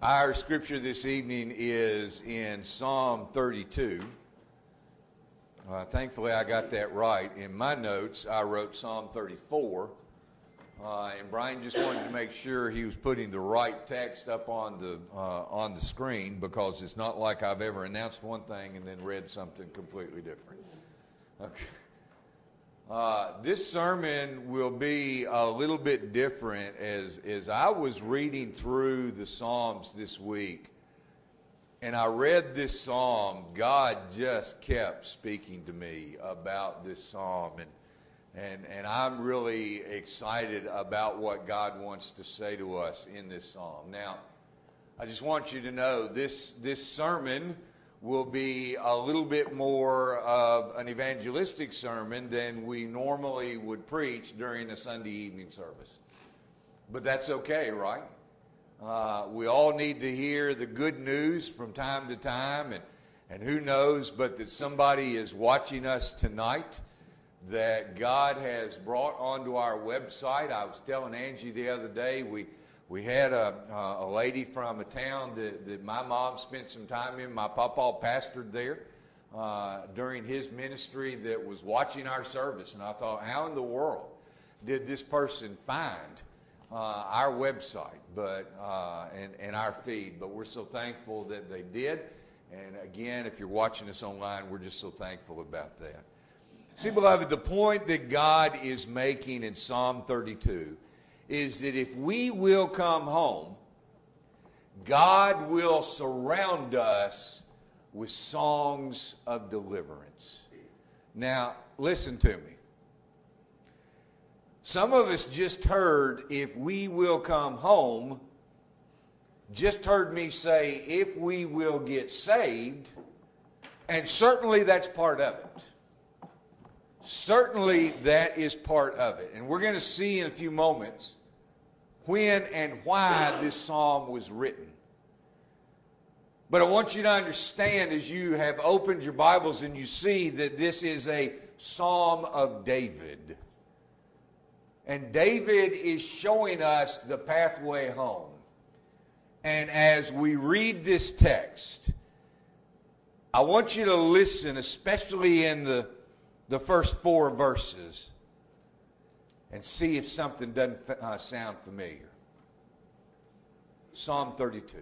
Our scripture this evening is in Psalm 32. Thankfully, I got that right. In my notes, I wrote Psalm 34. And Brian just wanted to make sure he was putting the right text up on the screen, because it's not like I've ever announced one thing and then read something completely different. Okay. This sermon will be a little bit different. As I was reading through the Psalms this week, and I read this psalm, God just kept speaking to me about this psalm, and I'm really excited about what God wants to say to us in this psalm. Now, I just want you to know this sermon will be a little bit more of an evangelistic sermon than we normally would preach during a Sunday evening service. But that's okay, right? We all need to hear the good news from time to time, and who knows but that somebody is watching us tonight that God has brought onto our website. I was telling Angie the other day, we had a lady from a town that my mom spent some time in. My papa pastored there during his ministry, that was watching our service. And I thought, how in the world did this person find our website and our feed? But we're so thankful that they did. And again, if you're watching us online, we're just so thankful about that. See, beloved, the point that God is making in Psalm 32 is that if we will come home, God will surround us with songs of deliverance. Now, listen to me. Some of us just heard, if we will come home, just heard me say, if we will get saved, and certainly that's part of it. Certainly that is part of it. And we're going to see in a few moments when and why this psalm was written. But I want you to understand, as you have opened your Bibles and you see that this is a psalm of David. And David is showing us the pathway home. And as we read this text, I want you to listen, especially in the first 4 verses, and see if something doesn't sound familiar. Psalm 32.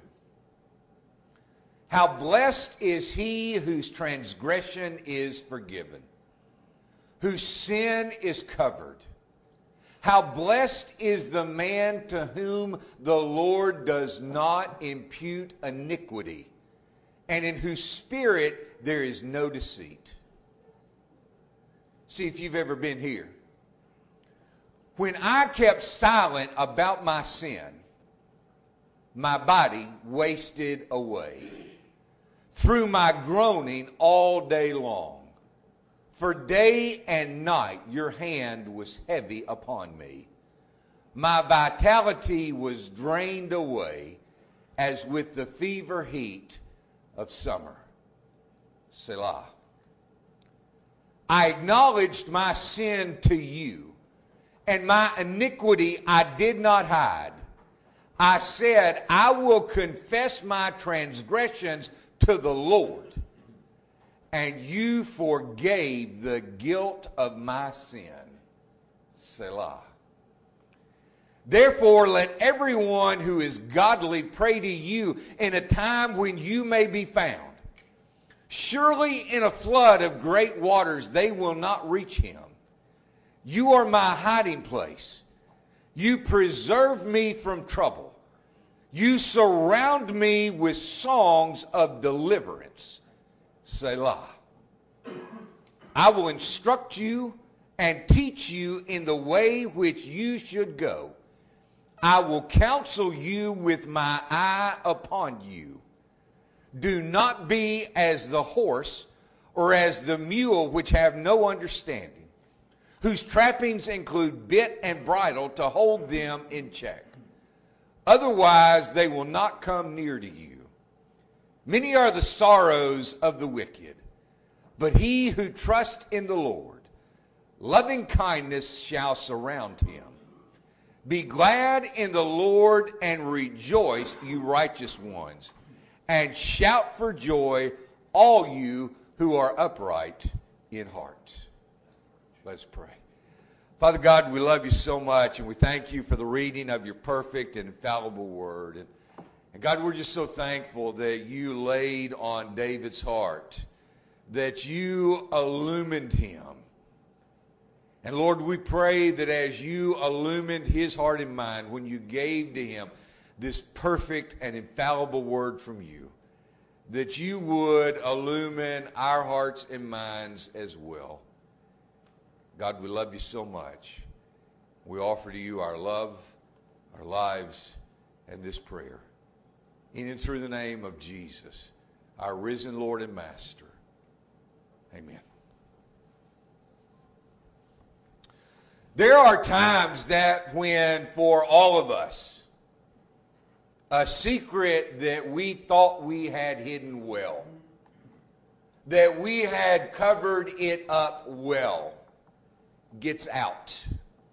How blessed is he whose transgression is forgiven, whose sin is covered. How blessed is the man to whom the Lord does not impute iniquity, and in whose spirit there is no deceit. See if you've ever been here. When I kept silent about my sin, my body wasted away through my groaning all day long. For day and night your hand was heavy upon me. My vitality was drained away as with the fever heat of summer. Selah. I acknowledged my sin to you, and my iniquity I did not hide. I said, I will confess my transgressions to the Lord, and you forgave the guilt of my sin. Selah. Therefore, let everyone who is godly pray to you in a time when you may be found. Surely in a flood of great waters they will not reach him. You are my hiding place. You preserve me from trouble. You surround me with songs of deliverance. Selah. I will instruct you and teach you in the way which you should go. I will counsel you with my eye upon you. Do not be as the horse or as the mule, which have no understanding, whose trappings include bit and bridle to hold them in check. Otherwise they will not come near to you. Many are the sorrows of the wicked, but he who trusts in the Lord, loving kindness shall surround him. Be glad in the Lord and rejoice, you righteous ones, and shout for joy, all you who are upright in heart. Let's pray. Father God, we love you so much, and we thank you for the reading of your perfect and infallible word. And God, we're just so thankful that you laid on David's heart, that you illumined him. And Lord, we pray that as you illumined his heart and mind when you gave to him this perfect and infallible word from you, that you would illumine our hearts and minds as well. God, we love you so much. We offer to you our love, our lives, and this prayer. In and through the name of Jesus, our risen Lord and Master. Amen. There are times that when, for all of us, a secret that we thought we had hidden well, that we had covered it up well, gets out.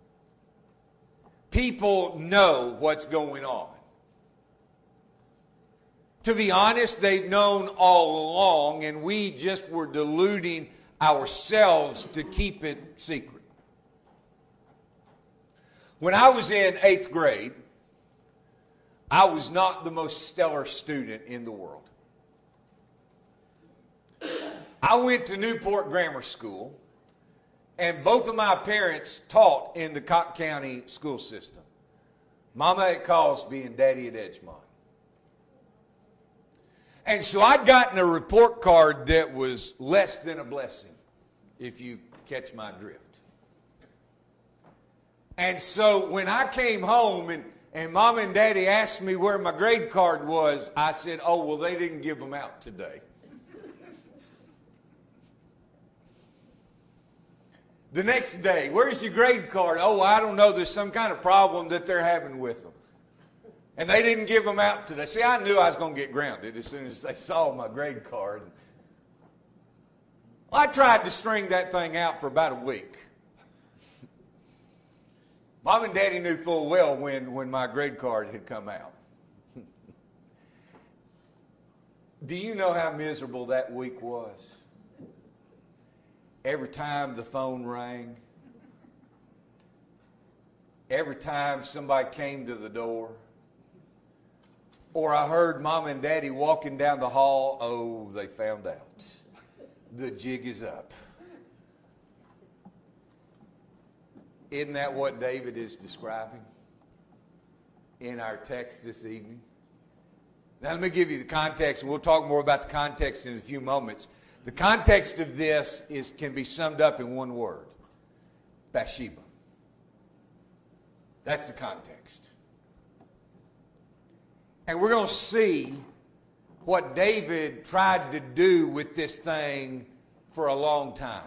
People know what's going on. To be honest, they've known all along, and we just were deluding ourselves to keep it secret. When I was in 8th grade, I was not the most stellar student in the world. I went to Newport Grammar School, and both of my parents taught in the Cotton County school system. Mama at Cosby and Daddy at Edgemont. And so I'd gotten a report card that was less than a blessing, if you catch my drift. And so when I came home and Mom and Daddy asked me where my grade card was, I said, oh, well, they didn't give them out today. The next day, where's your grade card? Oh, I don't know. There's some kind of problem that they're having with them. And they didn't give them out today. See, I knew I was going to get grounded as soon as they saw my grade card. Well, I tried to string that thing out for about a week. Mom and Daddy knew full well when my grade card had come out. Do you know how miserable that week was? Every time the phone rang, every time somebody came to the door, or I heard Mom and Daddy walking down the hall, oh, they found out. The jig is up. Isn't that what David is describing in our text this evening? Now let me give you the context, and we'll talk more about the context in a few moments. The context of this can be summed up in one word: Bathsheba. That's the context. And we're going to see what David tried to do with this thing for a long time.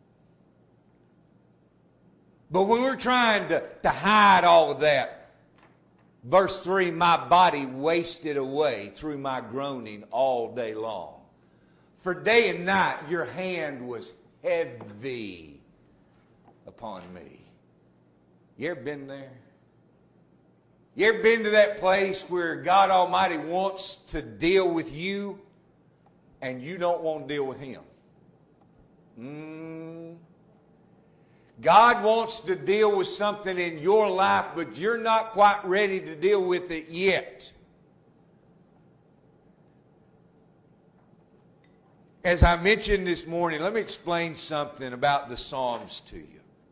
But we were trying to hide all of that. Verse 3, my body wasted away through my groaning all day long. For day and night your hand was heavy upon me. You ever been there? You ever been to that place where God Almighty wants to deal with you and you don't want to deal with Him? God wants to deal with something in your life, but you're not quite ready to deal with it yet. As I mentioned this morning, let me explain something about the Psalms to you.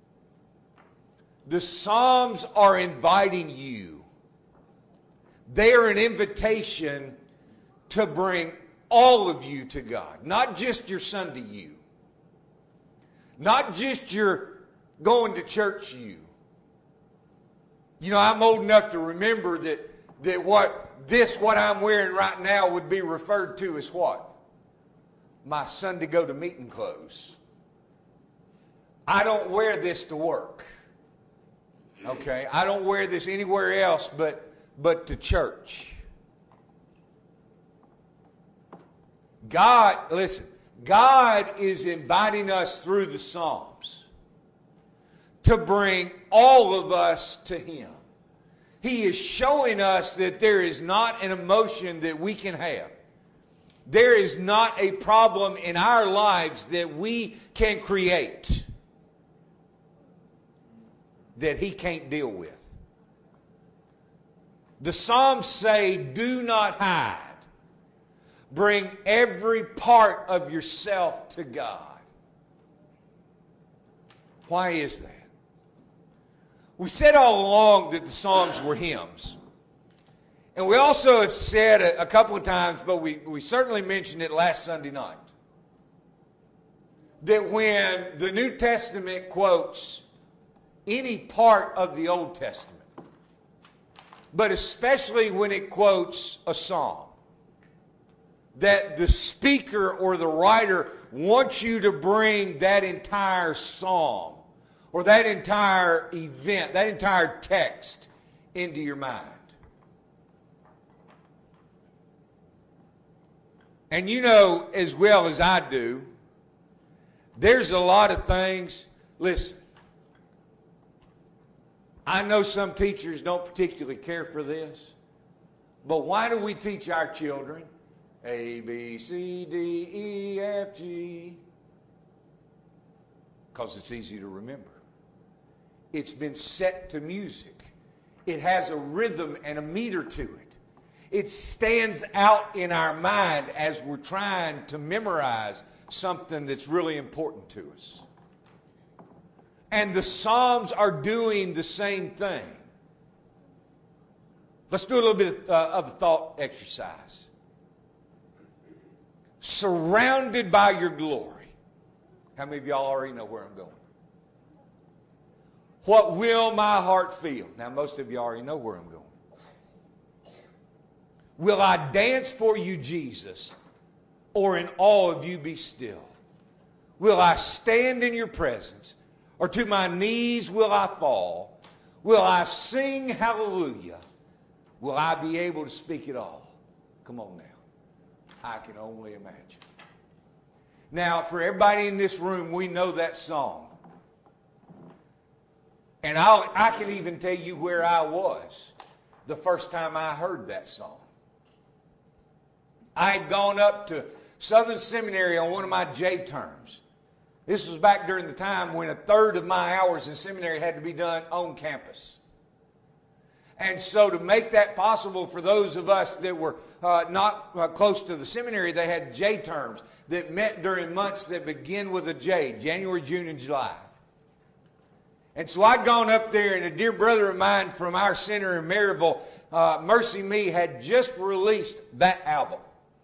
The Psalms are inviting you. They are an invitation to bring all of you to God, not just your Sunday you, not just your going to church you. You know, I'm old enough to remember that what I'm wearing right now would be referred to as what? My Sunday go to meeting clothes. I don't wear this to work. Okay? I don't wear this anywhere else but to church. God is inviting us through the Psalms to bring all of us to Him. He is showing us that there is not an emotion that we can have. There is not a problem in our lives that we can create that He can't deal with. The Psalms say, do not hide. Bring every part of yourself to God. Why is that? We said all along that the Psalms were hymns. And we also have said a couple of times, but we certainly mentioned it last Sunday night, that when the New Testament quotes any part of the Old Testament, but especially when it quotes a psalm, that the speaker or the writer wants you to bring that entire psalm or that entire event, that entire text into your mind. And you know as well as I do, there's a lot of things. Listen, I know some teachers don't particularly care for this, but why do we teach our children A, B, C, D, E, F, G? Because it's easy to remember. It's been set to music. It has a rhythm and a meter to it. It stands out in our mind as we're trying to memorize something that's really important to us. And the Psalms are doing the same thing. Let's do a little bit of a thought exercise. Surrounded by your glory. How many of y'all already know where I'm going? What will my heart feel? Now, most of you already know where I'm going. Will I dance for you, Jesus, or in awe of you be still? Will I stand in your presence, or to my knees will I fall? Will I sing hallelujah? Will I be able to speak it all? Come on now. I can only imagine. Now, for everybody in this room, we know that song. And I can even tell you where I was the first time I heard that song. I had gone up to Southern Seminary on one of my J terms. This was back during the time when a third of my hours in seminary had to be done on campus. And so to make that possible for those of us that were not close to the seminary, they had J terms that met during months that begin with a J, January, June, and July. And so I'd gone up there, and a dear brother of mine from our center in Maryville, Mercy Me, had just released that album.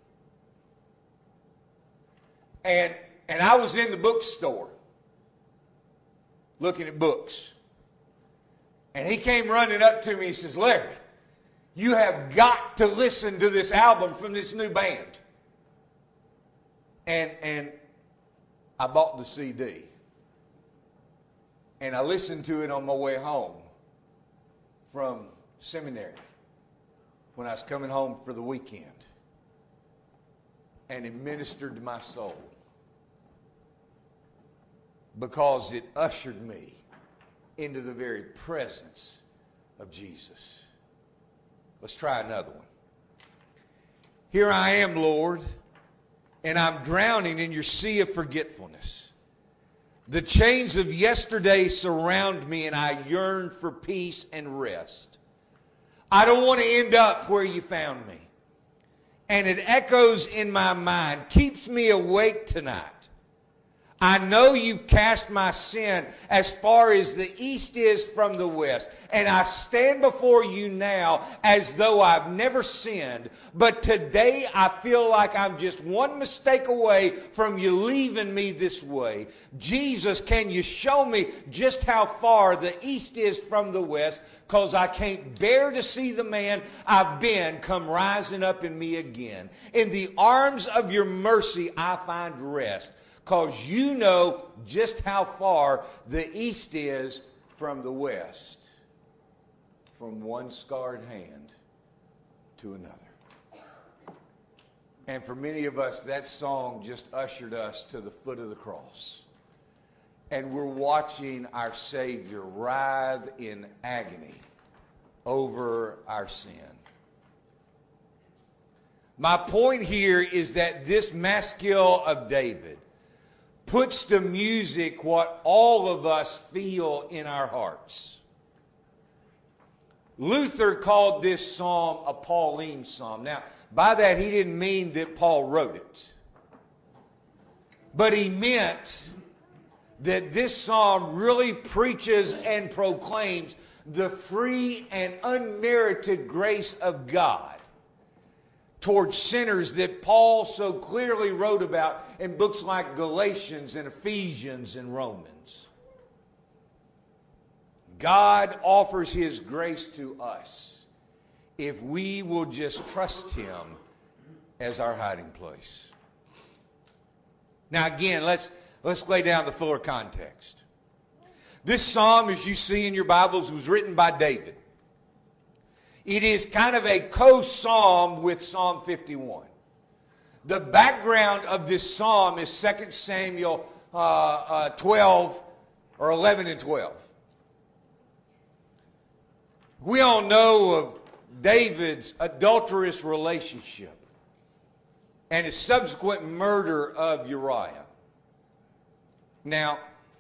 And I was in the bookstore looking at books. And he came running up to me and says, Larry, you have got to listen to this album from this new band. And I bought the CD. And I listened to it on my way home from seminary when I was coming home for the weekend. And it ministered to my soul. Because it ushered me into the very presence of Jesus. Let's try another one. Here I am, Lord, and I'm drowning in your sea of forgetfulness. The chains of yesterday surround me, and I yearn for peace and rest. I don't want to end up where you found me. And it echoes in my mind, keeps me awake tonight. I know you've cast my sin as far as the east is from the west. And I stand before you now as though I've never sinned. But today I feel like I'm just one mistake away from you leaving me this way. Jesus, can you show me just how far the east is from the west? Because I can't bear to see the man I've been come rising up in me again. In the arms of your mercy I find rest. Because you know just how far the east is from the west. From one scarred hand to another. And for many of us, that song just ushered us to the foot of the cross. And we're watching our Savior writhe in agony over our sin. My point here is that this Maskil of David puts to music what all of us feel in our hearts. Luther called this psalm a Pauline psalm. Now, by that he didn't mean that Paul wrote it. But he meant that this psalm really preaches and proclaims the free and unmerited grace of God towards sinners that Paul so clearly wrote about in books like Galatians and Ephesians and Romans. God offers His grace to us if we will just trust Him as our hiding place. Now again, let's lay down the fuller context. This psalm, as you see in your Bibles, was written by David. It is kind of a co-psalm with Psalm 51. The background of this psalm is 2 Samuel 12 or 11 and 12. We all know of David's adulterous relationship and his subsequent murder of Uriah. Now,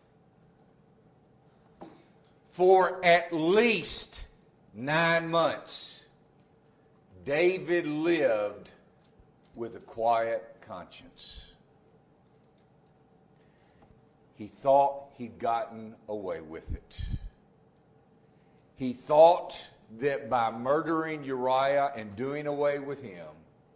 for at least 9 months, David lived with a quiet conscience. He thought he'd gotten away with it. He thought that by murdering Uriah and doing away with him,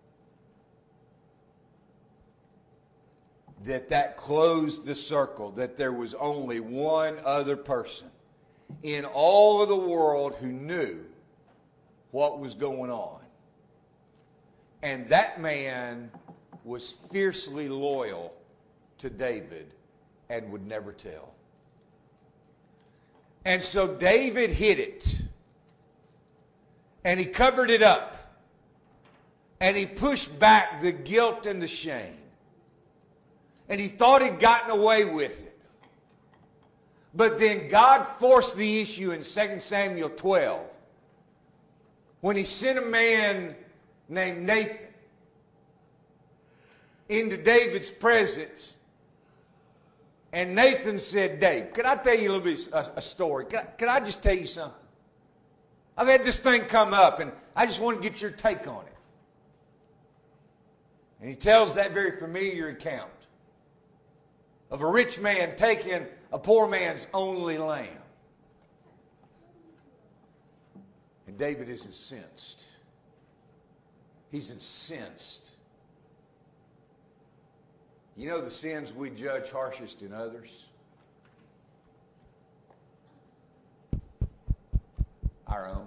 that closed the circle, that there was only one other person in all of the world who knew what was going on. And that man was fiercely loyal to David and would never tell. And so David hid it. And he covered it up. And he pushed back the guilt and the shame. And he thought he'd gotten away with it. But then God forced the issue in 2 Samuel 12 when He sent a man named Nathan into David's presence. And Nathan said, Dave, can I tell you a little bit a story? Can I just tell you something? I've had this thing come up and I just want to get your take on it. And he tells that very familiar account of a rich man taking a poor man's only lamb. And David is incensed. He's incensed. You know the sins we judge harshest in others? Our own.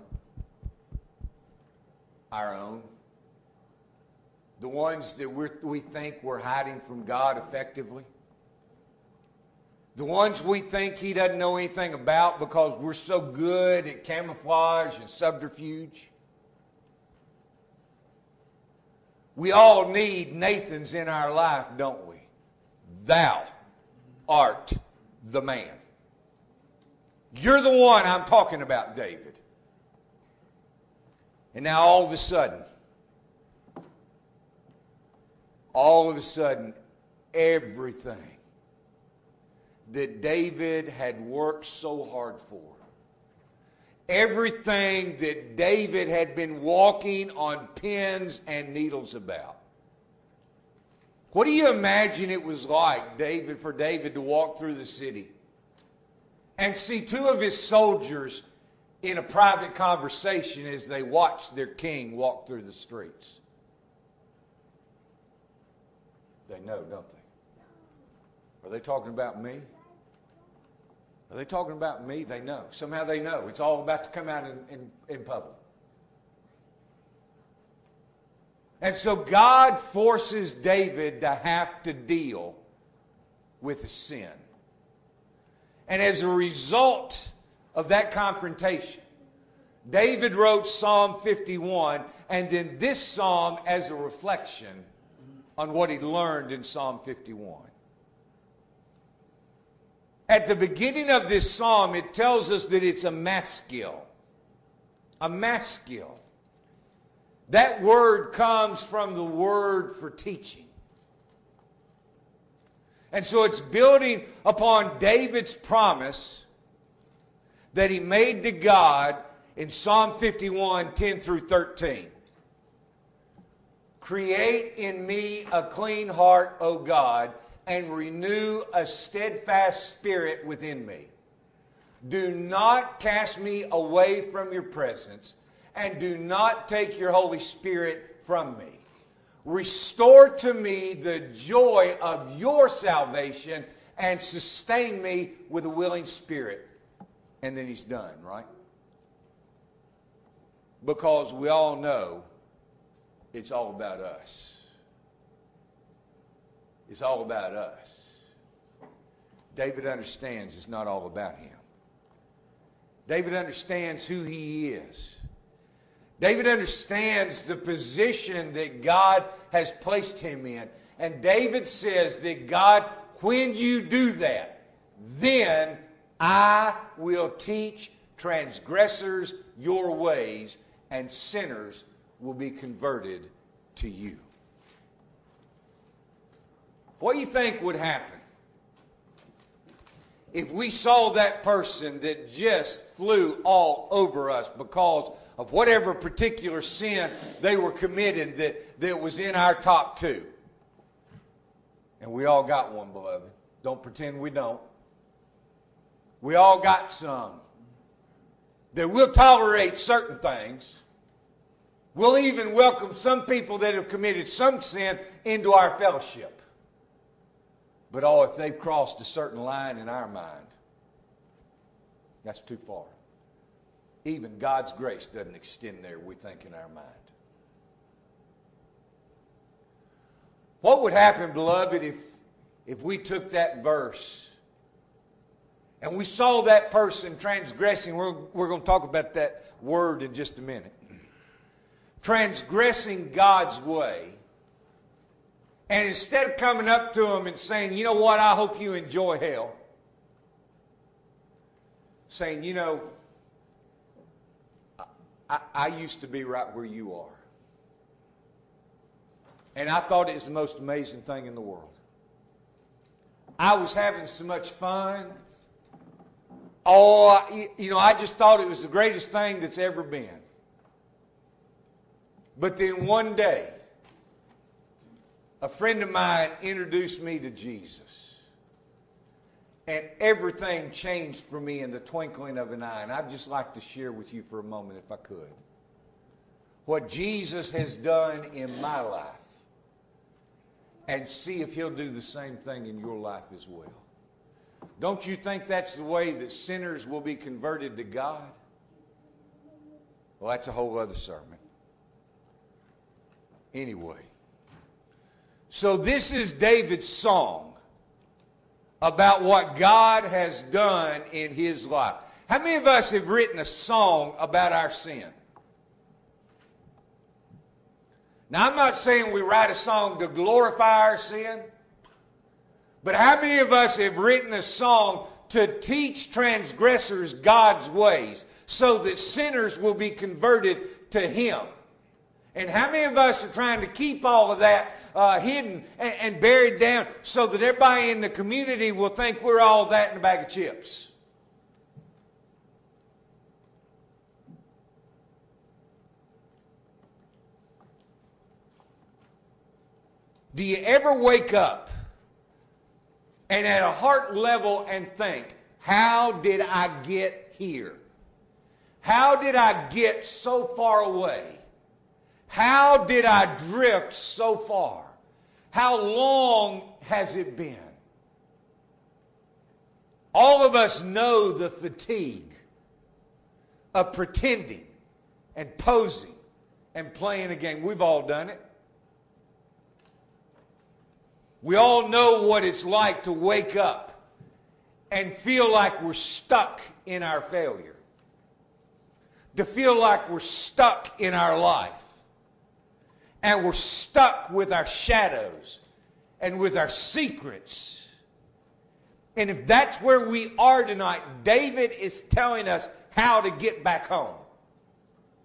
Our own. The ones that we think we're hiding from God effectively. The ones we think He doesn't know anything about because we're so good at camouflage and subterfuge. We all need Nathans in our life, don't we? Thou art the man. You're the one I'm talking about, David. And now all of a sudden, everything that David had worked so hard for, everything that David had been walking on pins and needles about. What do you imagine it was like, for David to walk through the city and see two of his soldiers in a private conversation as they watched their king walk through the streets? They know, don't they? Are they talking about me? Are they talking about me? They know. Somehow they know. It's all about to come out in public. And so God forces David to have to deal with his sin. And as a result of that confrontation, David wrote Psalm 51 and then this psalm as a reflection on what he learned in Psalm 51. At the beginning of this psalm, it tells us that it's a maskil. a maskil. That word comes from the word for teaching. And so it's building upon David's promise that he made to God in Psalm 51, 10 through 13. Create in me a clean heart, O God, and renew a steadfast spirit within me. Do not cast me away from your presence, and do not take your Holy Spirit from me. Restore to me the joy of your salvation and sustain me with a willing spirit. And then he's done, right? Because we all know it's all about us. It's all about us. David understands it's not all about him. David understands who he is. David understands the position that God has placed him in. And David says that God, when you do that, then I will teach transgressors your ways, and sinners will be converted to you. What do you think would happen if we saw that person that just flew all over us because of whatever particular sin they were committed that was in our top two? And we all got one, beloved. Don't pretend we don't. We all got some. That we'll tolerate certain things. We'll even welcome some people that have committed some sin into our fellowship. But if they've crossed a certain line in our mind, that's too far. Even God's grace doesn't extend there, we think, in our mind. What would happen, beloved, if we took that verse and we saw that person transgressing? We're going to talk about that word in just a minute. Transgressing God's way. And instead of coming up to him and saying, you know what, I hope you enjoy hell. Saying, you know, I used to be right where you are. And I thought it was the most amazing thing in the world. I was having so much fun. I just thought it was the greatest thing that's ever been. But then one day, a friend of mine introduced me to Jesus. And everything changed for me in the twinkling of an eye. And I'd just like to share with you for a moment, if I could, what Jesus has done in my life. And see if he'll do the same thing in your life as well. Don't you think that's the way that sinners will be converted to God? Well, that's a whole other sermon. Anyway. So this is David's song about what God has done in his life. How many of us have written a song about our sin? Now, I'm not saying we write a song to glorify our sin, but how many of us have written a song to teach transgressors God's ways so that sinners will be converted to him? And how many of us are trying to keep all of that hidden and buried down so that everybody in the community will think we're all that in a bag of chips? Do you ever wake up and at a heart level and think, how did I get here? How did I get so far away? How did I drift so far? How long has it been? All of us know the fatigue of pretending and posing and playing a game. We've all done it. We all know what it's like to wake up and feel like we're stuck in our failure. To feel like we're stuck in our life. And we're stuck with our shadows and with our secrets. And if that's where we are tonight, David is telling us how to get back home.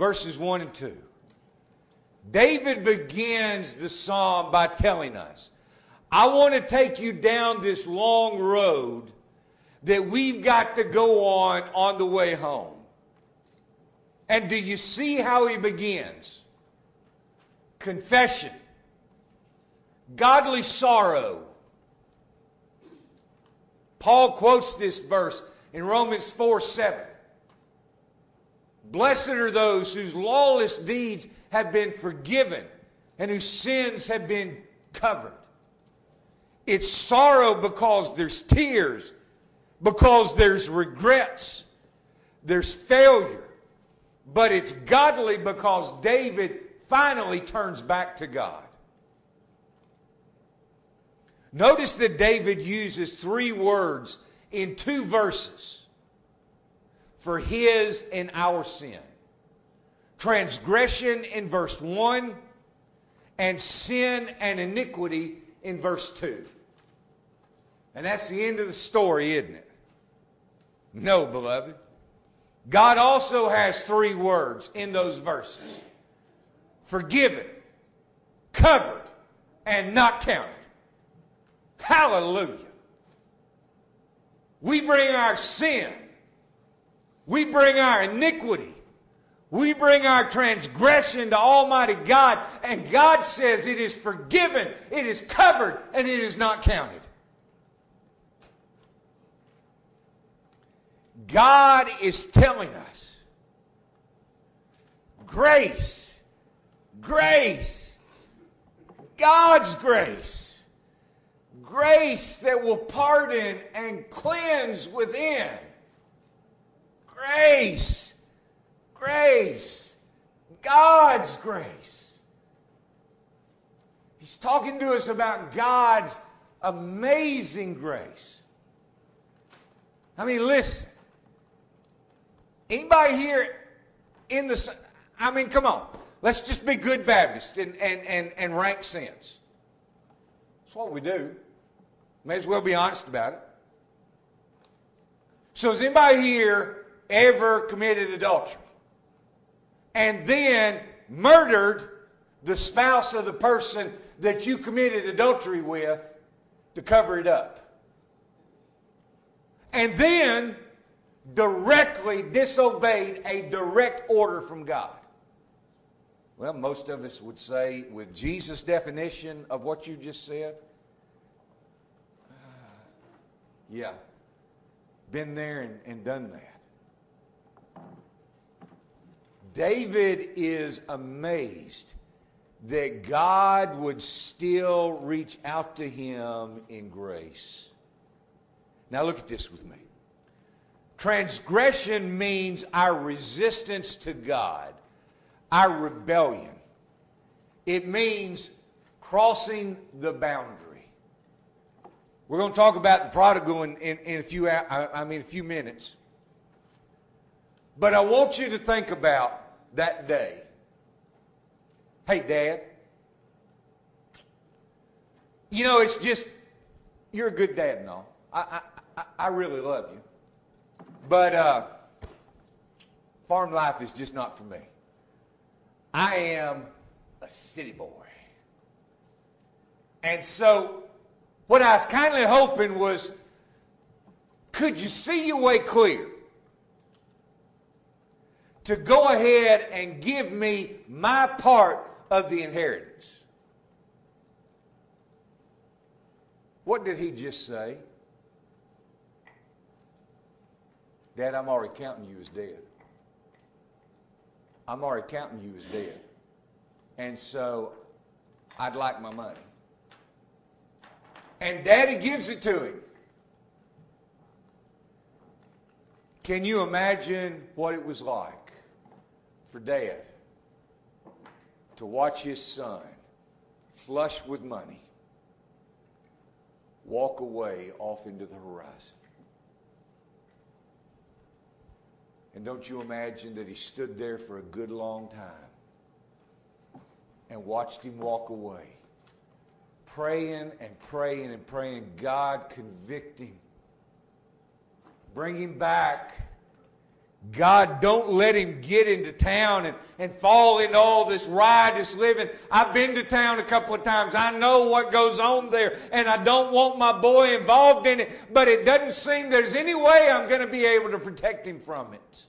verses 1 and 2. David begins the psalm by telling us, I want to take you down this long road that we've got to go on the way home. And do you see how he begins? Confession, godly sorrow. Paul quotes this verse in Romans 4:7. Blessed are those whose lawless deeds have been forgiven and whose sins have been covered. It's sorrow because there's tears, because there's regrets, there's failure. But it's godly because David finally turns back to God. Notice that David uses 3 words in 2 verses for his and our sin. Transgression in verse 1 and sin and iniquity in verse 2. And that's the end of the story, isn't it? No, beloved. God also has 3 words in those verses. Forgiven, covered, and not counted. Hallelujah. We bring our sin. We bring our iniquity. We bring our transgression to Almighty God, and God says it is forgiven, it is covered, and it is not counted. God is telling us, grace, grace, God's grace, grace that will pardon and cleanse within. Grace, grace, God's grace. He's talking to us about God's amazing grace. I mean, listen. Anybody here come on. Let's just be good Baptists and rank sins. That's what we do. May as well be honest about it. So has anybody here ever committed adultery and then murdered the spouse of the person that you committed adultery with to cover it up? And then directly disobeyed a direct order from God? Well, most of us would say, with Jesus' definition of what you just said, yeah, been there and done that. David is amazed that God would still reach out to him in grace. Now look at this with me. Transgression means our resistance to God, our rebellion. It means crossing the boundary. We're going to talk about the prodigal in a few minutes. But I want you to think about that day. Hey, Dad. You know, it's just, you're a good dad and all. I really love you. But farm life is just not for me. I am a city boy. And so what I was kindly hoping was, could you see your way clear to go ahead and give me my part of the inheritance? What did he just say? Dad, I'm already counting you as dead. I'm already counting you as dead. And so I'd like my money. And Daddy gives it to him. Can you imagine what it was like for Dad to watch his son, flush with money, walk away off into the horizon? And don't you imagine that he stood there for a good long time and watched him walk away, praying and praying and praying, God, convict him. Bring him back. God, don't let him get into town and fall into all this riotous living. I've been to town a couple of times. I know what goes on there, and I don't want my boy involved in it, but it doesn't seem there's any way I'm going to be able to protect him from it.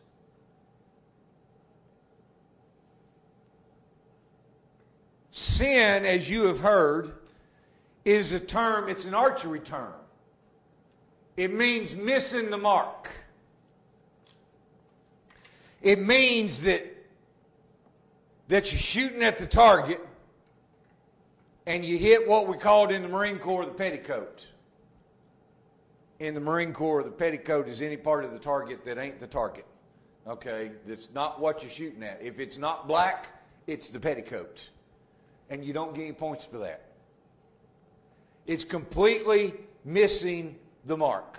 Sin, as you have heard, is a term, it's an archery term. It means missing the mark. It means that you're shooting at the target and you hit what we called in the Marine Corps the petticoat. In the Marine Corps, the petticoat is any part of the target that ain't the target. Okay? That's not what you're shooting at. If it's not black, it's the petticoat. And you don't get any points for that. It's completely missing the mark.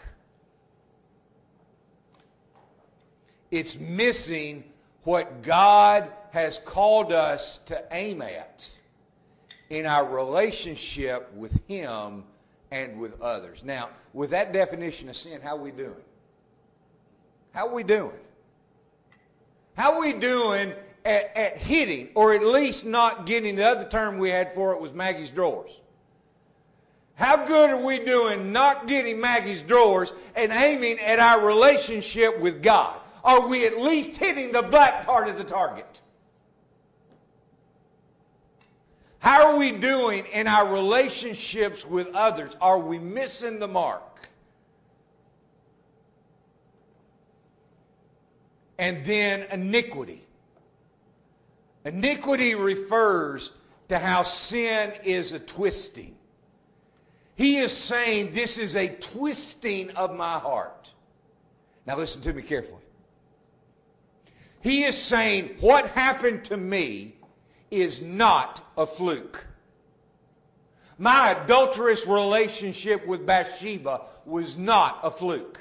It's missing what God has called us to aim at in our relationship with Him and with others. Now, with that definition of sin, how are we doing? How are we doing? How are we doing at hitting, or at least not getting, the other term we had for it was Maggie's drawers. How good are we doing not getting Maggie's drawers and aiming at our relationship with God? Are we at least hitting the black part of the target? How are we doing in our relationships with others? Are we missing the mark? And then iniquity. Iniquity refers to how sin is a twisting. He is saying this is a twisting of my heart. Now listen to me carefully. He is saying what happened to me is not a fluke. My adulterous relationship with Bathsheba was not a fluke.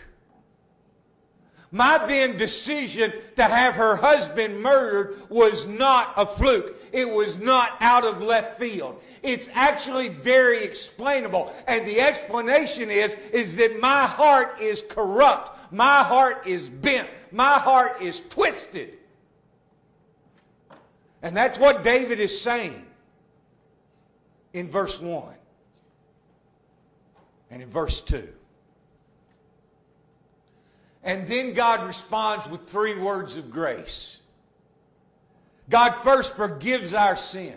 My then decision to have her husband murdered was not a fluke. It was not out of left field. It's actually very explainable. And the explanation is that my heart is corrupt. My heart is bent. My heart is twisted. And that's what David is saying in verse 1 and in verse 2. And then God responds with 3 words of grace. God first forgives our sin.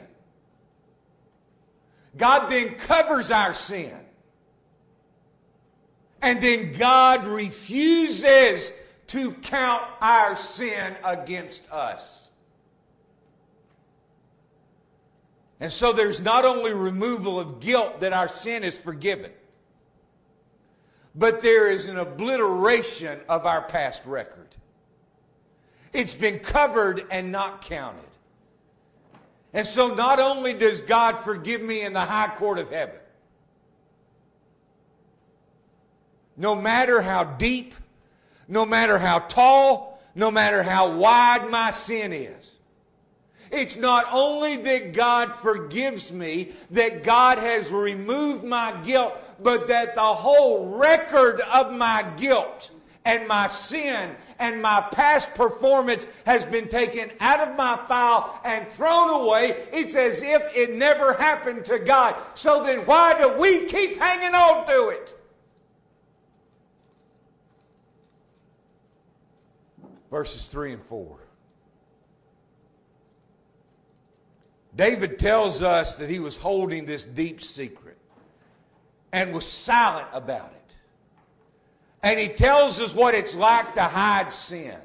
God then covers our sin. And then God refuses to count our sin against us. And so there's not only removal of guilt that our sin is forgiven, but there is an obliteration of our past record. It's been covered and not counted. And so not only does God forgive me in the high court of heaven, no matter how deep, no matter how tall, no matter how wide my sin is, it's not only that God forgives me, that God has removed my guilt, but that the whole record of my guilt and my sin and my past performance has been taken out of my file and thrown away. It's as if it never happened to God. So then why do we keep hanging on to it? Verses 3 and 4. David tells us that he was holding this deep secret and was silent about it. And he tells us what it's like to hide sin.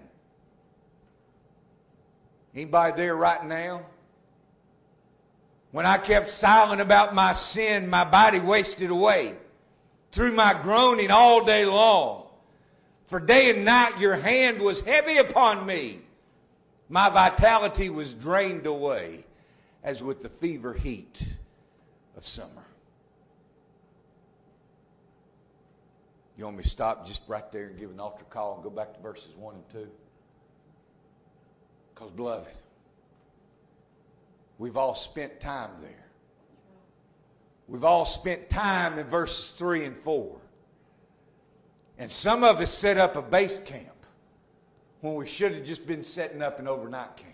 Anybody there right now? When I kept silent about my sin, my body wasted away through my groaning all day long. For day and night your hand was heavy upon me. My vitality was drained away as with the fever heat of summer. You want me to stop just right there and give an altar call and go back to verses 1 and 2? Because, beloved, we've all spent time there. We've all spent time in verses 3 and 4. And some of us set up a base camp when we should have just been setting up an overnight camp.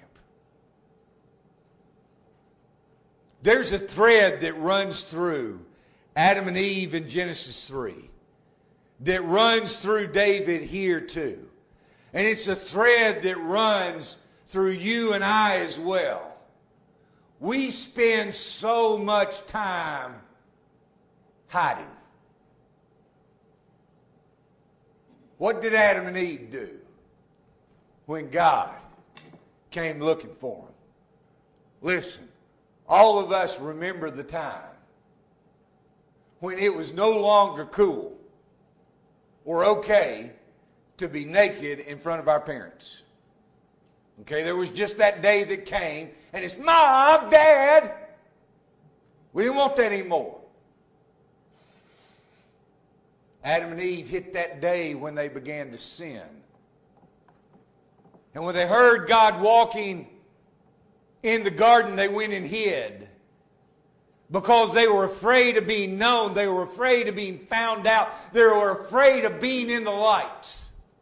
There's a thread that runs through Adam and Eve in Genesis 3 that runs through David here too. And it's a thread that runs through you and I as well. We spend so much time hiding. What did Adam and Eve do when God came looking for them? Listen, all of us remember the time when it was no longer cool or okay to be naked in front of our parents. Okay, there was just that day that came, and it's Mom, Dad. We didn't want that anymore. Adam and Eve hit that day when they began to sin. And when they heard God walking in the garden, they went and hid. Because they were afraid of being known. They were afraid of being found out. They were afraid of being in the light.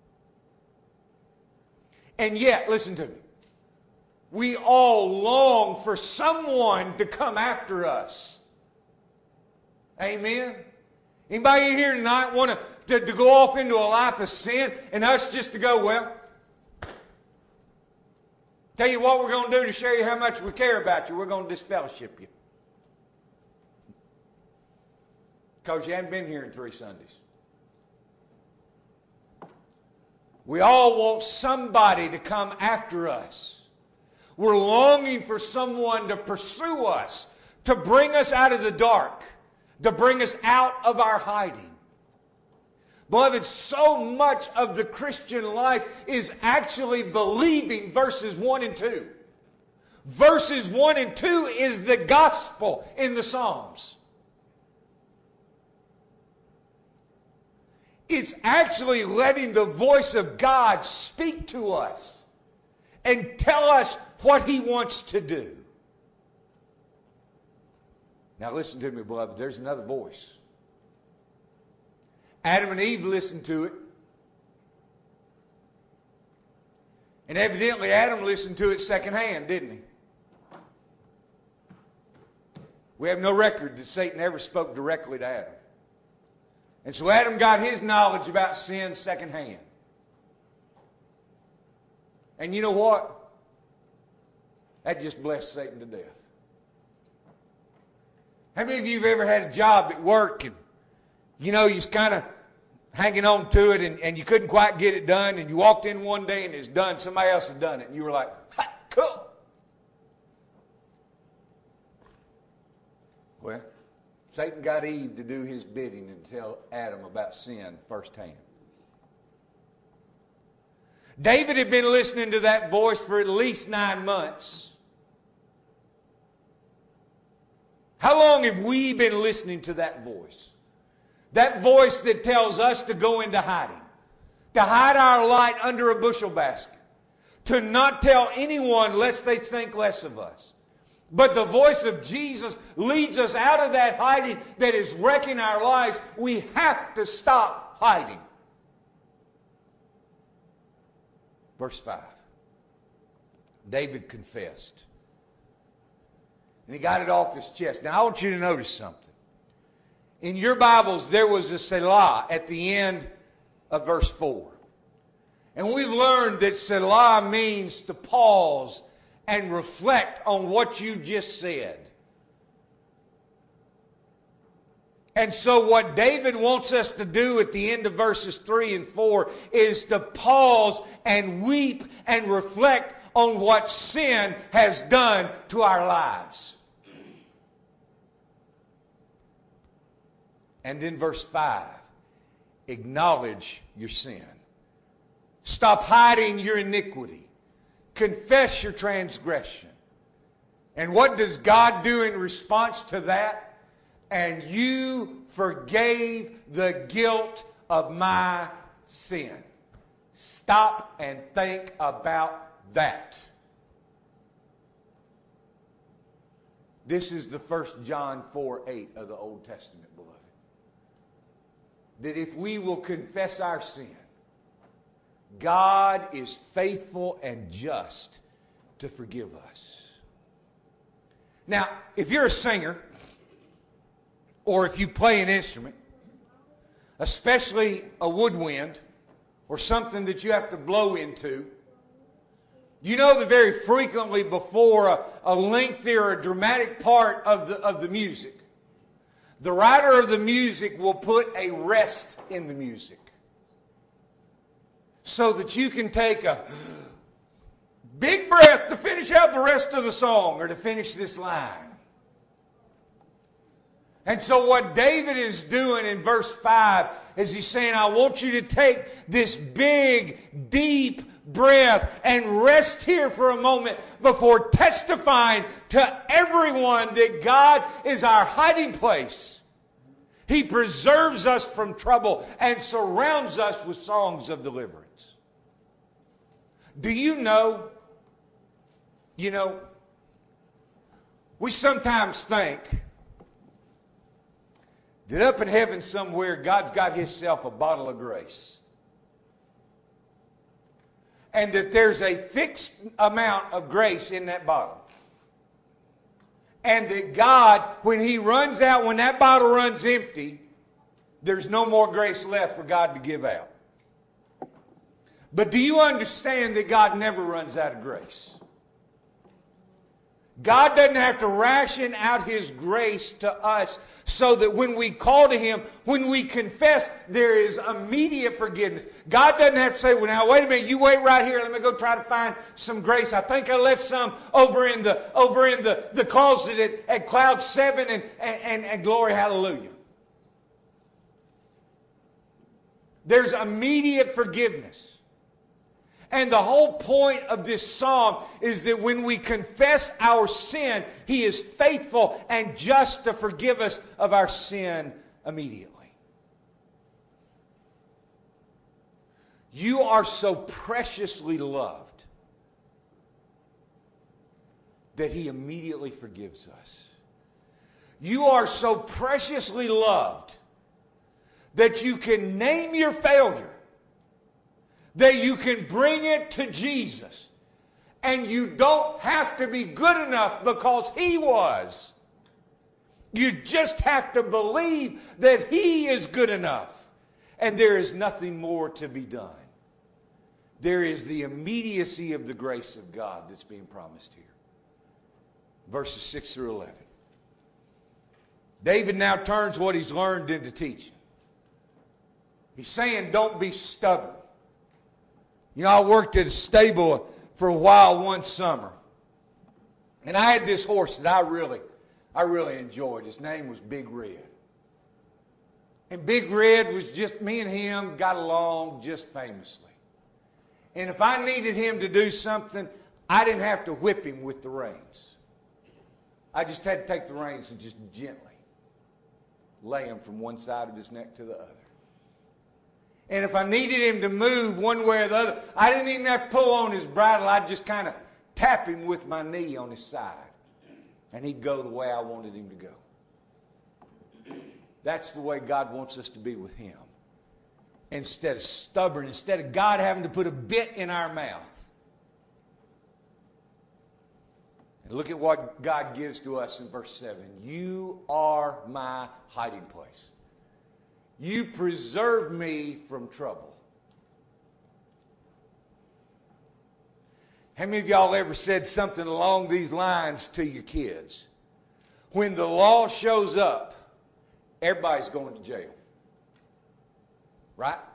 And yet, listen to me, we all long for someone to come after us. Amen? Anybody here tonight want to go off into a life of sin and us just to go, well, tell you what we're going to do to show you how much we care about you. We're going to disfellowship you. Because you haven't been here in 3 Sundays. We all want somebody to come after us. We're longing for someone to pursue us, to bring us out of the dark, to bring us out of our hiding. Beloved, so much of the Christian life is actually believing verses 1 and 2. Verses 1 and 2 is the gospel in the Psalms. It's actually letting the voice of God speak to us and tell us what He wants to do. Now listen to me, beloved. There's another voice. Adam and Eve listened to it. And evidently Adam listened to it secondhand, didn't he? We have no record that Satan ever spoke directly to Adam. And so Adam got his knowledge about sin secondhand. And you know what? That just blessed Satan to death. How many of you have ever had a job at work and, you know, you're kind of hanging on to it and you couldn't quite get it done and you walked in one day and it's done, somebody else had done it and you were like, ha, cool. Well, Satan got Eve to do his bidding and tell Adam about sin firsthand. David had been listening to that voice for at least 9 months. How long have we been listening to that voice? That voice that tells us to go into hiding, to hide our light under a bushel basket, to not tell anyone lest they think less of us. But the voice of Jesus leads us out of that hiding that is wrecking our lives. We have to stop hiding. Verse 5. David confessed. And he got it off his chest. Now I want you to notice something. In your Bibles, there was a Selah at the end of verse 4. And we've learned that Selah means to pause and reflect on what you just said. And so what David wants us to do at the end of verses 3 and 4 is to pause and weep and reflect on what sin has done to our lives. And then verse 5, acknowledge your sin. Stop hiding your iniquity. Confess your transgression. And what does God do in response to that? And you forgave the guilt of my sin. Stop and think about that. This is the 1 John 4:8 of the Old Testament, beloved. That if we will confess our sin, God is faithful and just to forgive us. Now, if you're a singer, or if you play an instrument, especially a woodwind, or something that you have to blow into, you know that very frequently before a lengthy or a dramatic part of the music, the writer of the music will put a rest in the music so that you can take a big breath to finish out the rest of the song or to finish this line. And so what David is doing in verse 5 is he's saying, I want you to take this big, deep breath and rest here for a moment before testifying to everyone that God is our hiding place. He preserves us from trouble and surrounds us with songs of deliverance. Do you know, we sometimes think that up in heaven somewhere, God's got Himself a bottle of grace. And that there's a fixed amount of grace in that bottle. And that God, when He runs out, when that bottle runs empty, there's no more grace left for God to give out. But do you understand that God never runs out of grace? God doesn't have to ration out His grace to us so that when we call to Him, when we confess, there is immediate forgiveness. God doesn't have to say, well, now, wait a minute, you wait right here. Let me go try to find some grace. I think I left some over in the closet at Cloud 7 and glory, hallelujah. There's immediate forgiveness. And the whole point of this psalm is that when we confess our sin, He is faithful and just to forgive us of our sin immediately. You are so preciously loved that He immediately forgives us. You are so preciously loved that you can name your failure, that you can bring it to Jesus, and you don't have to be good enough because He was. You just have to believe that He is good enough, and there is nothing more to be done. There is the immediacy of the grace of God that's being promised here. Verses 6 through 11. David now turns what he's learned into teaching. He's saying, don't be stubborn. I worked at a stable for a while one summer. And I had this horse that I really enjoyed. His name was Big Red. And Big Red was just, me and him got along just famously. And if I needed him to do something, I didn't have to whip him with the reins. I just had to take the reins and just gently lay him from one side of his neck to the other. And if I needed him to move one way or the other, I didn't even have to pull on his bridle. I'd just kind of tap him with my knee on his side. And he'd go the way I wanted him to go. That's the way God wants us to be with Him. Instead of stubborn, instead of God having to put a bit in our mouth. And look at what God gives to us in verse 7. You are my hiding place. You preserve me from trouble. How many of y'all ever said something along these lines to your kids? When the law shows up, everybody's going to jail. Right?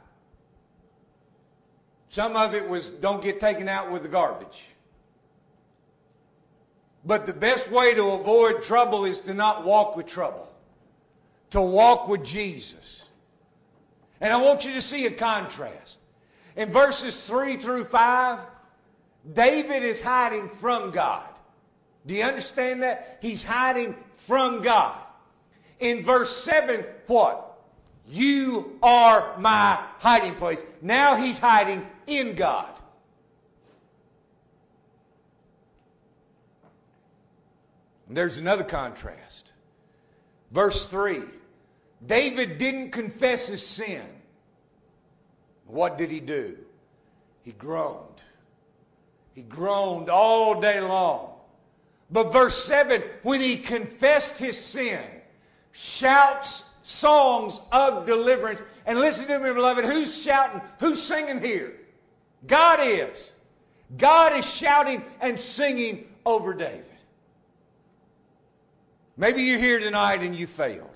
Some of it was don't get taken out with the garbage. But the best way to avoid trouble is to not walk with trouble. To walk with Jesus. And I want you to see a contrast. In verses 3 through 5, David is hiding from God. Do you understand that? He's hiding from God. In verse 7, what? You are my hiding place. Now he's hiding in God. And there's another contrast. Verse 3. David didn't confess his sin. What did he do? He groaned. He groaned all day long. But verse 7, when he confessed his sin, shouts songs of deliverance. And listen to me, beloved, who's shouting? Who's singing here? God is. God is shouting and singing over David. Maybe you're here tonight and you failed.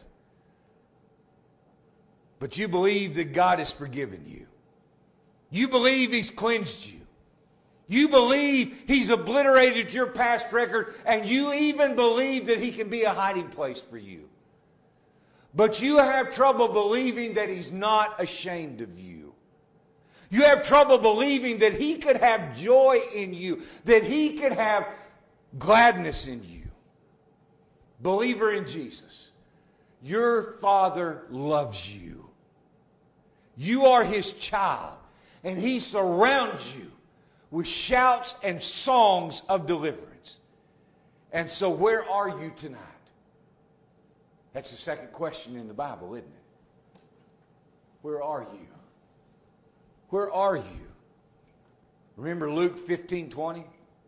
But you believe that God has forgiven you. You believe He's cleansed you. You believe He's obliterated your past record, and you even believe that He can be a hiding place for you. But you have trouble believing that He's not ashamed of you. You have trouble believing that He could have joy in you, that He could have gladness in you. Believer in Jesus, your Father loves you. You are His child, and He surrounds you with shouts and songs of deliverance. And so where are you tonight? That's the second question in the Bible, isn't it? Where are you? Where are you? Remember Luke 15:20?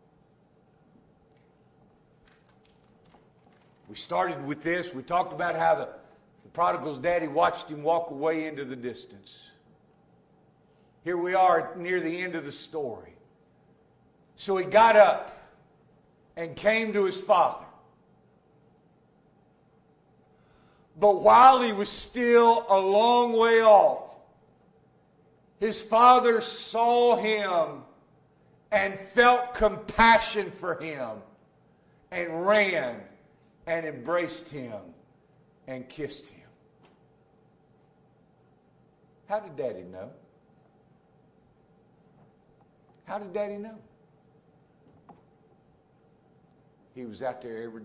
We started with this. We talked about how the prodigal's daddy watched him walk away into the distance. Here we are near the end of the story. So he got up and came to his father. But while he was still a long way off, his father saw him and felt compassion for him and ran and embraced him and kissed him. How did Daddy know? How did Daddy know? He was out there every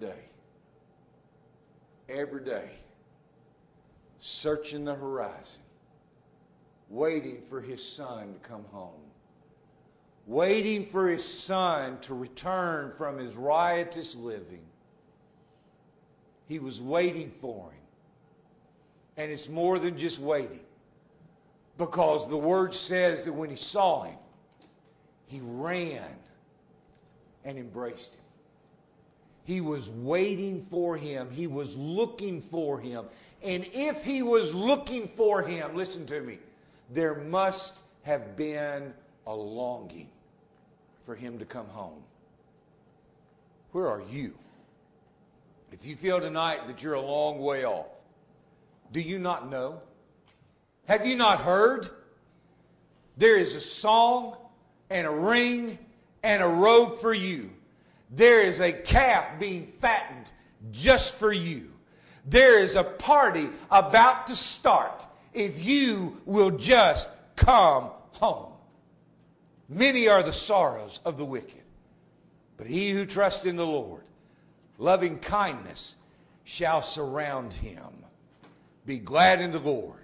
day, searching the horizon, waiting for his son to come home, waiting for his son to return from his riotous living. He was waiting for him. And it's more than just waiting. Because the Word says that when he saw him, he ran and embraced him. He was waiting for him. He was looking for him. And if he was looking for him, listen to me, there must have been a longing for him to come home. Where are you? If you feel tonight that you're a long way off, do you not know? Have you not heard? There is a song and a ring and a robe for you. There is a calf being fattened just for you. There is a party about to start if you will just come home. Many are the sorrows of the wicked, but he who trusts in the Lord, loving kindness shall surround him. Be glad in the Lord,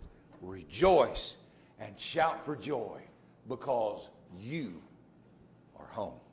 rejoice and shout for joy, because you are home.